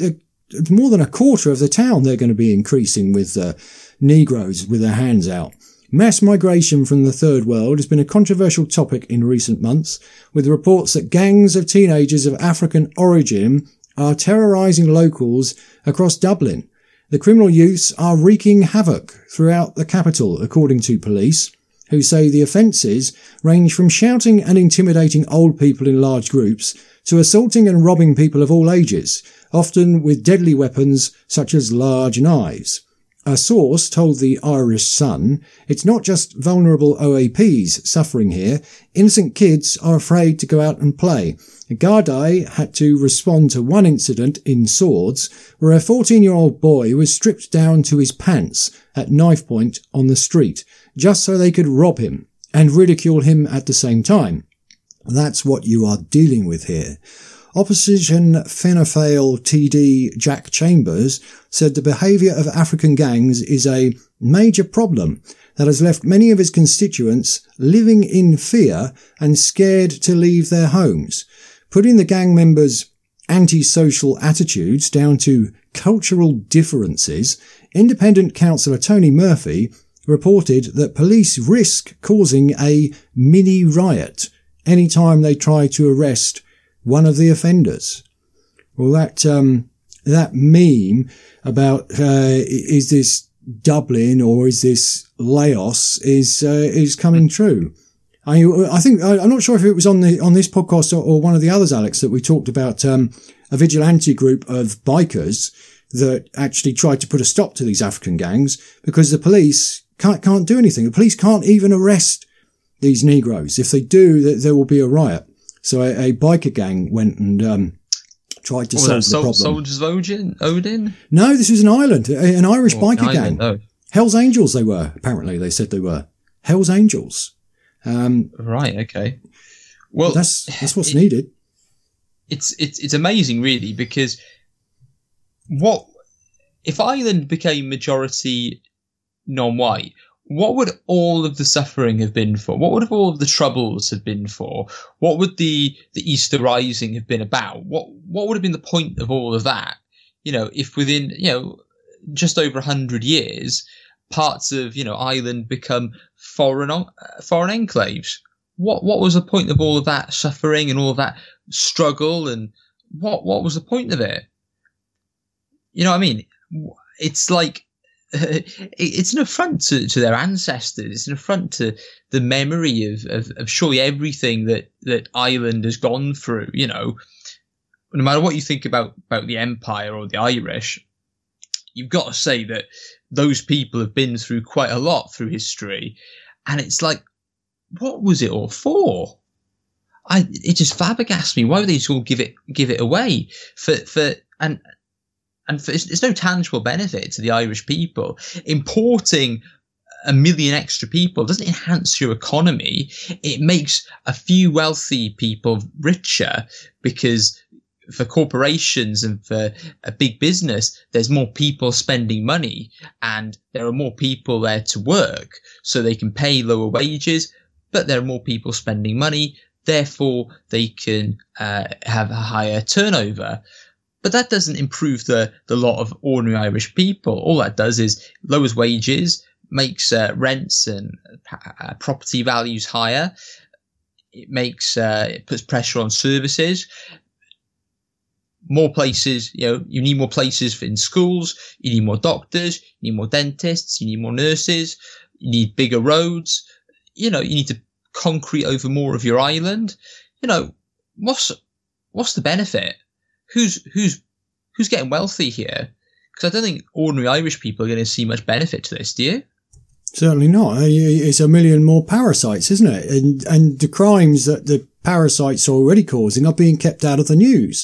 a quarter of the town they're going to be increasing with Negroes with their hands out. Mass migration from the Third World has been a controversial topic in recent months, with reports that gangs of teenagers of African origin are terrorising locals across Dublin. The criminal youths are wreaking havoc throughout the capital, according to police, who say the offences range from shouting and intimidating old people in large groups to assaulting and robbing people of all ages, often with deadly weapons such as large knives. A source told the Irish Sun, it's not just vulnerable OAPs suffering here. Innocent kids are afraid to go out and play. Gardaí had to respond to one incident in Swords where a 14-year-old boy was stripped down to his pants at knife point on the street, just so they could rob him and ridicule him at the same time. That's what you are dealing with here. Opposition Fianna Fáil TD Jack Chambers said the behaviour of African gangs is a major problem that has left many of his constituents living in fear and scared to leave their homes. Putting the gang members' antisocial attitudes down to cultural differences, independent councillor Tony Murphy reported that police risk causing a mini riot any time they try to arrest one of the offenders. Well, that meme about is this Dublin or is this Laos is coming true. I think I'm not sure if it was on this podcast or one of the others, Alex, that we talked about a vigilante group of bikers that actually tried to put a stop to these African gangs because the police can't do anything. The police can't even arrest these Negroes. If they do, there will be a riot. So a biker gang went and tried to solve the problem. Soldiers of Odin? No, this was an island, an Irish biker gang. Oh. Hells Angels they were, apparently. They said they were. Hells Angels. Right, okay. Well, that's what's needed. It's amazing, really, because what if Ireland became majority non-white? What would all of the suffering have been for? What would have all of the troubles have been for? What would the Easter Rising have been about? What would have been the point of all of that? If within, just over 100 years, parts of, Ireland become foreign enclaves. What was the point of all of that suffering and all of that struggle? And what was the point of it? You know what I mean? It's like, it's an affront to their ancestors. It's an affront to the memory of surely everything that Ireland has gone through. No matter what you think about the Empire or the Irish, you've got to say that those people have been through quite a lot through history. And it's like, what was it all for? It just flabbergasts me. Why would they just all give it away and there's no tangible benefit to the Irish people. Importing 1 million extra people doesn't enhance your economy. It makes a few wealthy people richer because for corporations and for a big business, there's more people spending money and there are more people there to work, so they can pay lower wages, but there are more people spending money, therefore they can have a higher turnover. But that doesn't improve the lot of ordinary Irish people. All that does is lowers wages, makes rents and property values higher. It puts pressure on services. More places, you need more places in schools. You need more doctors. You need more dentists. You need more nurses. You need bigger roads. You need to concrete over more of your island. What's the benefit? Who's getting wealthy here? Because I don't think ordinary Irish people are going to see much benefit to this. Do you? Certainly not. It's 1 million more parasites, isn't it? And the crimes that the parasites are already causing are being kept out of the news.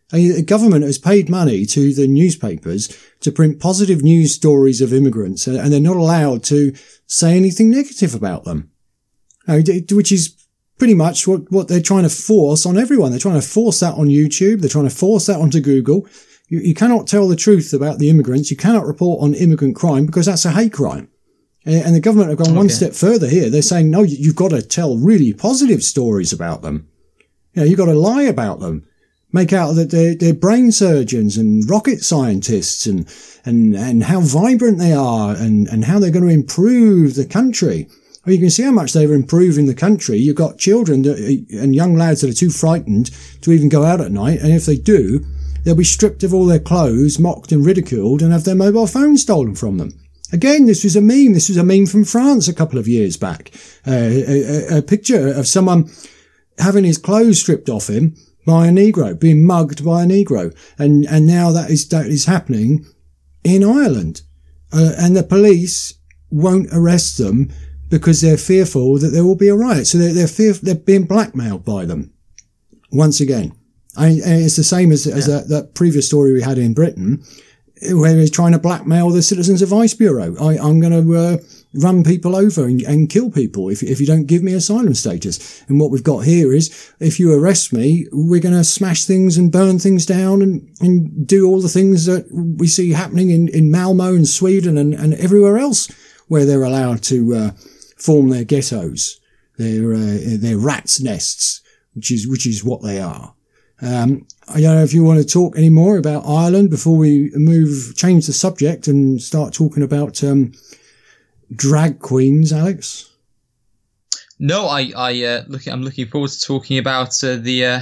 The government has paid money to the newspapers to print positive news stories of immigrants, and they're not allowed to say anything negative about them, which is pretty much what they're trying to force on everyone. They're trying to force that on YouTube. They're trying to force that onto Google. You cannot tell the truth about the immigrants. You cannot report on immigrant crime because that's a hate crime. And the government have gone one step further here. They're saying, no, you've got to tell really positive stories about them. You've got to lie about them. Make out that they're brain surgeons and rocket scientists and how vibrant they are and how they're going to improve the country. Well, you can see how much they're improving the country. You've got children and young lads that are too frightened to even go out at night. And if they do, they'll be stripped of all their clothes, mocked and ridiculed, and have their mobile phones stolen from them. Again, this was a meme. This was a meme from France a couple of years back. A picture of someone having his clothes stripped off him by a Negro, being mugged by a Negro. And now that is happening in Ireland. And the police won't arrest them because they're fearful that there will be a riot. So they're being blackmailed by them. Once again. And it's the same as that previous story we had in Britain, where he's trying to blackmail the Citizens Advice Bureau. I'm going to run people over and kill people if you don't give me asylum status. And what we've got here is, if you arrest me, we're going to smash things and burn things down and do all the things that we see happening in Malmo and Sweden and everywhere else where they're allowed to form their ghettos, their rats' nests, which is what they are. I don't know if you want to talk any more about Ireland before we change the subject and start talking about drag queens, Alex. No, I'm looking forward to talking about the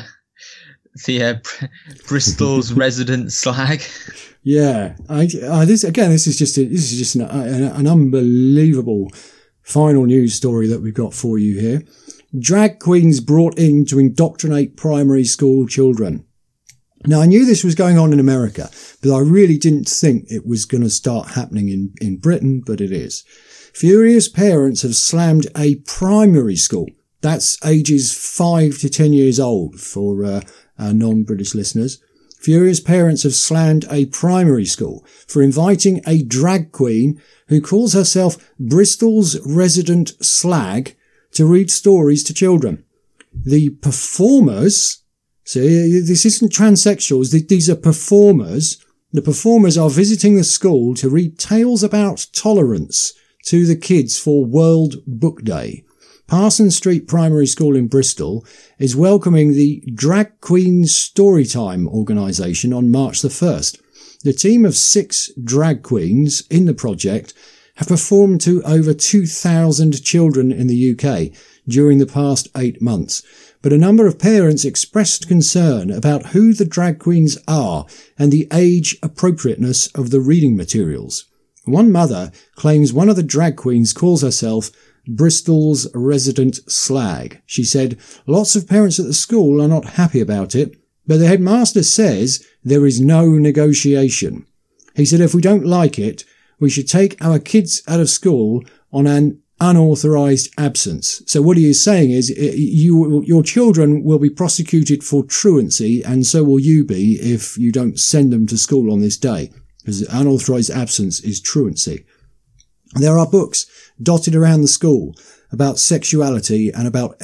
Bristol's resident slag. Yeah, this is just an unbelievable final news story that we've got for you here. Drag queens brought in to indoctrinate primary school children. Now, I knew this was going on in America, but I really didn't think it was going to start happening in Britain, but it is. Furious parents have slammed a primary school. That's ages 5 to 10 years old for our non-British listeners. Furious parents have slammed a primary school for inviting a drag queen who calls herself Bristol's resident slag to read stories to children. The performers, see, this isn't transsexuals, these are performers. The performers are visiting the school to read tales about tolerance to the kids for World Book Day. Parsons Street Primary School in Bristol is welcoming the Drag Queen Storytime organisation on March the 1st. The team of 6 drag queens in the project have performed to over 2,000 children in the UK during the past 8 months. But a number of parents expressed concern about who the drag queens are and the age appropriateness of the reading materials. One mother claims one of the drag queens calls herself Bristol's resident slag. She said, "Lots of parents at the school are not happy about it, but the headmaster says there is no negotiation." He said, "If we don't like it, we should take our kids out of school on an unauthorised absence." So what he is saying is your children will be prosecuted for truancy, and so will you be if you don't send them to school on this day, because unauthorised absence is truancy. There are books dotted around the school about sexuality and about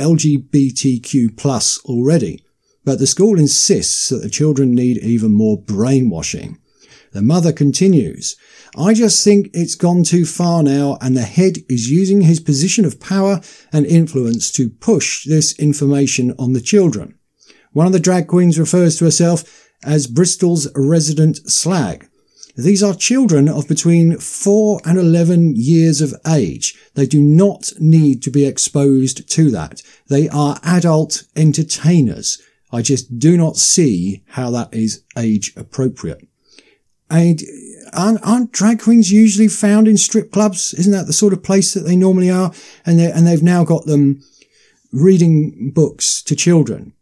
LGBTQ+ already, but the school insists that the children need even more brainwashing. The mother continues, "I just think it's gone too far now, and the head is using his position of power and influence to push this information on the children." One of the drag queens refers to herself as Bristol's resident slag. These are children of between 4 and 11 years of age. They do not need to be exposed to that. They are adult entertainers. I just do not see how that is age appropriate. And aren't drag queens usually found in strip clubs? Isn't that the sort of place that they normally are? And they've now got them reading books to children.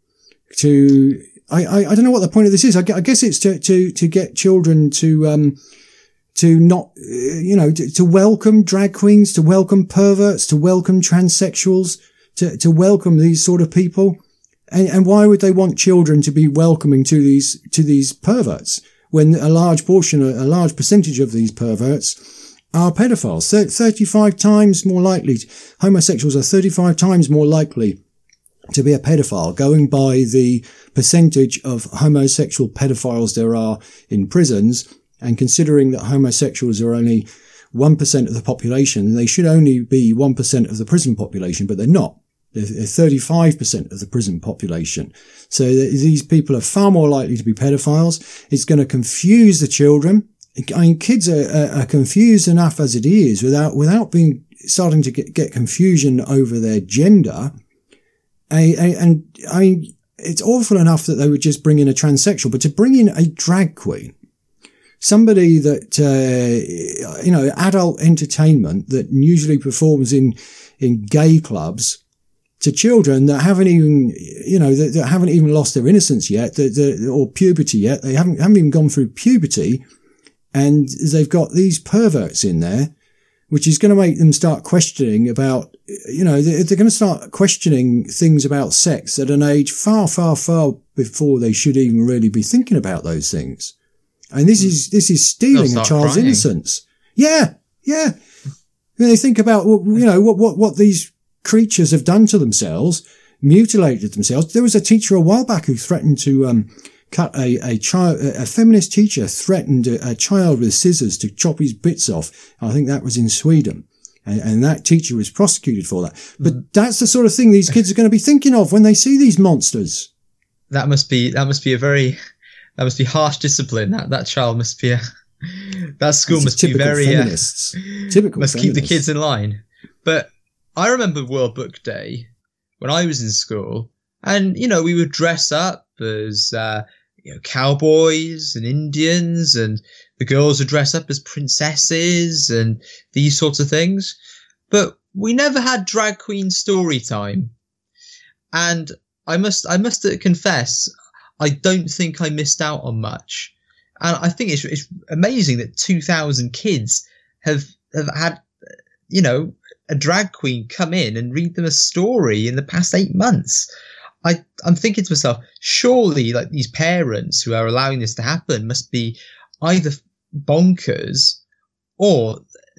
I don't know what the point of this is. I guess it's to get children to not, to welcome drag queens, to welcome perverts, to welcome transsexuals, to welcome these sort of people. And why would they want children to be welcoming to these perverts when a large percentage of these perverts are pedophiles? 35 times more likely, homosexuals are 35 times more likely to be a pedophile, going by the percentage of homosexual pedophiles there are in prisons, and considering that homosexuals are only 1% of the population, they should only be 1% of the prison population, but they're not. They're 35% of the prison population. So these people are far more likely to be pedophiles. It's going to confuse the children. I mean, kids are confused enough as it is without starting to get confusion over their gender. And I mean, it's awful enough that they would just bring in a transsexual, but to bring in a drag queen, somebody that, adult entertainment that usually performs in gay clubs, to children that haven't even, that haven't even lost their innocence yet, or puberty yet. They haven't even gone through puberty, and they've got these perverts in there, which is going to make them start questioning about, they're going to start questioning things about sex at an age far, far, far before they should even really be thinking about those things. And this is stealing a child's innocence. Yeah. When they think about, what these creatures have done to themselves, mutilated themselves. There was a teacher a while back who threatened to cut a feminist teacher threatened a child with scissors to chop his bits off. I think that was in Sweden. And that teacher was prosecuted for that. But that's the sort of thing these kids are going to be thinking of when they see these monsters. That must be harsh discipline. That child must be that school must be very feminists. Typical must feminists. Keep the kids in line. But I remember World Book Day when I was in school, and we would dress up as cowboys and Indians, and the girls would dress up as princesses and these sorts of things. But we never had drag queen story time, and I must confess, I don't think I missed out on much. And I think it's amazing that 2,000 kids have had a drag queen come in and read them a story in the past 8 months. I'm thinking to myself, surely like these parents who are allowing this to happen must be either bonkers or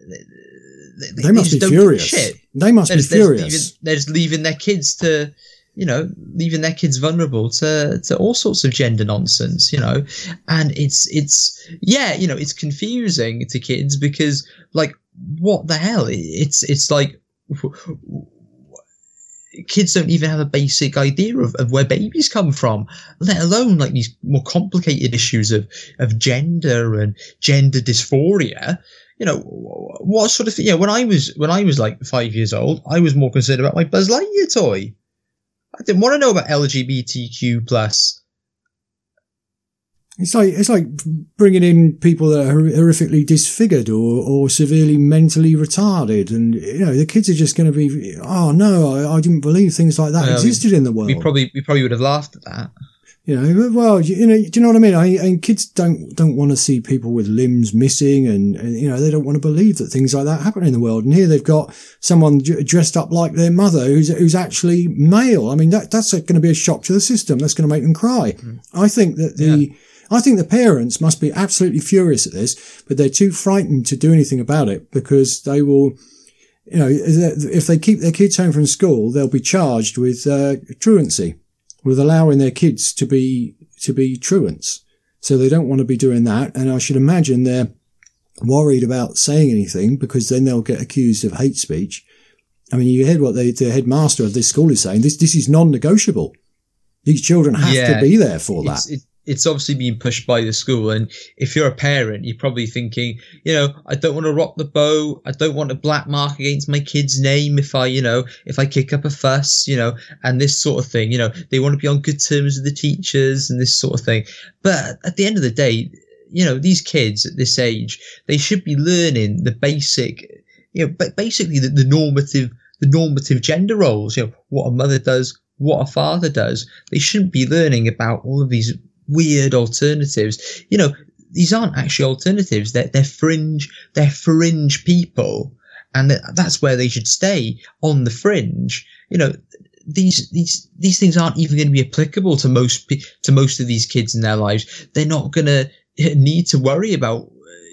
they must be furious. They must be furious. They're just leaving their kids to, leaving their kids vulnerable to all sorts of gender nonsense, and it's confusing to kids because like, what the hell? It's like kids don't even have a basic idea of where babies come from, let alone like these more complicated issues of gender and gender dysphoria. What sort of thing? When I was like 5 years old, I was more concerned about my Buzz Lightyear toy. I didn't want to know about LGBTQ plus. It's like bringing in people that are horrifically disfigured or severely mentally retarded, and the kids are just going to be, oh no, I didn't believe things like that existed in the world. We probably would have laughed at that. Well, do you know what I mean? And kids don't want to see people with limbs missing, and they don't want to believe that things like that happen in the world. And here they've got someone dressed up like their mother who's actually male. I mean, that's going to be a shock to the system. That's going to make them cry. I think that I think the parents must be absolutely furious at this, but they're too frightened to do anything about it because they will, if they keep their kids home from school, they'll be charged with truancy, with allowing their kids to be truants. So they don't want to be doing that. And I should imagine they're worried about saying anything because then they'll get accused of hate speech. I mean, you heard what the headmaster of this school is saying. This is non-negotiable. These children have to be there for that. It's obviously being pushed by the school, and if you're a parent, you're probably thinking, I don't want to rock the boat. I don't want a black mark against my kid's name if I kick up a fuss, and this sort of thing. They want to be on good terms with the teachers and this sort of thing. But at the end of the day, these kids at this age, they should be learning the basic, basically the normative gender roles. What a mother does, what a father does. They shouldn't be learning about all of these weird alternatives. These aren't actually alternatives. They're fringe people, and that's where they should stay, on the fringe. these things aren't even going to be applicable to most of these kids in their lives. They're not going to need to worry about,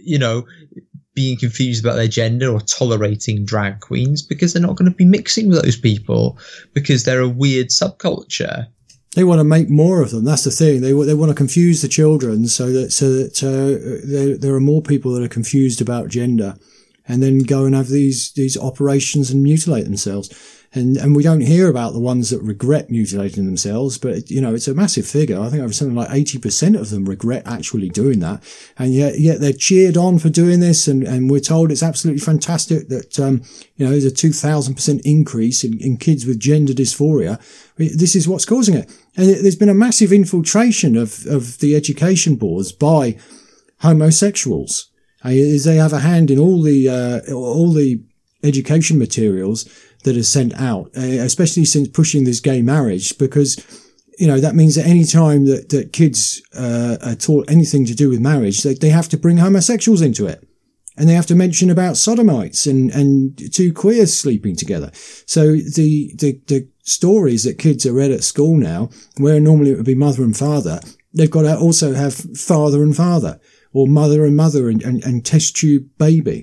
being confused about their gender or tolerating drag queens, because they're not going to be mixing with those people because they're a weird subculture. They want to make more of them. That's the thing. They want to confuse the children so that there are more people that are confused about gender, and then go and have these operations and mutilate themselves. And we don't hear about the ones that regret mutilating themselves, but it's a massive figure. I think over something like 80% of them regret actually doing that. And yet they're cheered on for doing this. And we're told it's absolutely fantastic that, there's a 2,000% increase in kids with gender dysphoria. This is what's causing it. And there's been a massive infiltration of the education boards by homosexuals. As they have a hand in all the education materials that are sent out, especially since pushing this gay marriage, because, that means that any time that kids are taught anything to do with marriage, they have to bring homosexuals into it. And they have to mention about sodomites and two queers sleeping together. So the stories that kids are read at school now, where normally it would be mother and father, they've got to also have father and father, or mother and mother and test tube baby.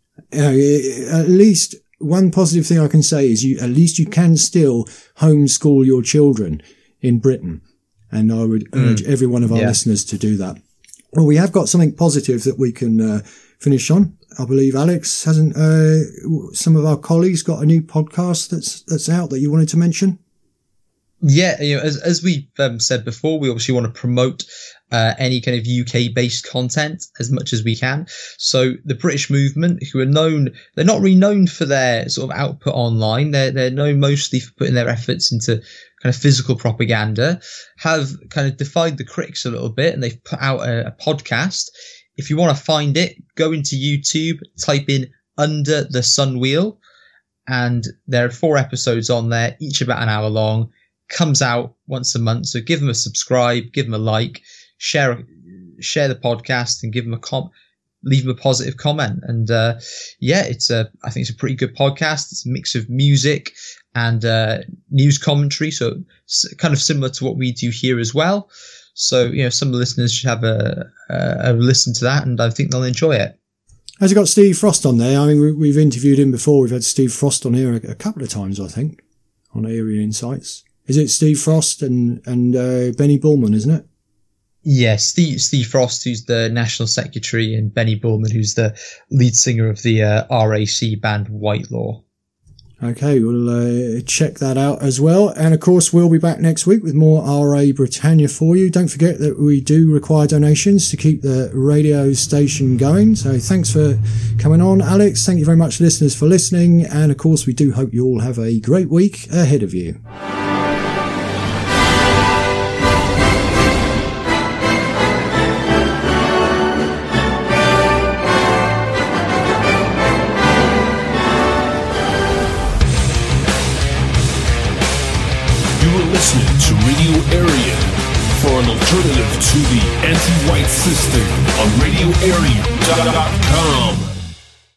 At least one positive thing I can say is at least you can still homeschool your children in Britain. And I would urge every one of our listeners to do that. Well, we have got something positive that we can finish on. I believe Alex hasn't, some of our colleagues got a new podcast that's out that you wanted to mention. Yeah, as we said before, we obviously want to promote any kind of UK-based content as much as we can. So the British Movement, who are known, they're not really known for their sort of output online. They're known mostly for putting their efforts into kind of physical propaganda, have kind of defied the critics a little bit, and they've put out a podcast. If you want to find it, go into YouTube, type in Under the Sun Wheel, and there are 4 episodes on there, each about an hour long. Comes out once a month, so give them a subscribe, give them a like, share the podcast, and give them leave them a positive comment. And I think it's a pretty good podcast. It's a mix of music and news commentary, so it's kind of similar to what we do here as well. So some of the listeners should have a listen to that, and I think they'll enjoy it. Has it got Steve Frost on there? I mean, we've interviewed him before. We've had Steve Frost on here a couple of times, I think, on Area Insights. Is it Steve Frost and Benny Bullman, isn't it? Yes, Steve Frost, who's the National Secretary, and Benny Bullman, who's the lead singer of the RAC band Whitelaw. Okay, we'll check that out as well. And of course, we'll be back next week with more RA Britannia for you. Don't forget that we do require donations to keep the radio station going. So thanks for coming on, Alex. Thank you very much, listeners, for listening. And of course, we do hope you all have a great week ahead of you. Listening to Radio Aryan for an alternative to the anti-white system on RadioAryan.com.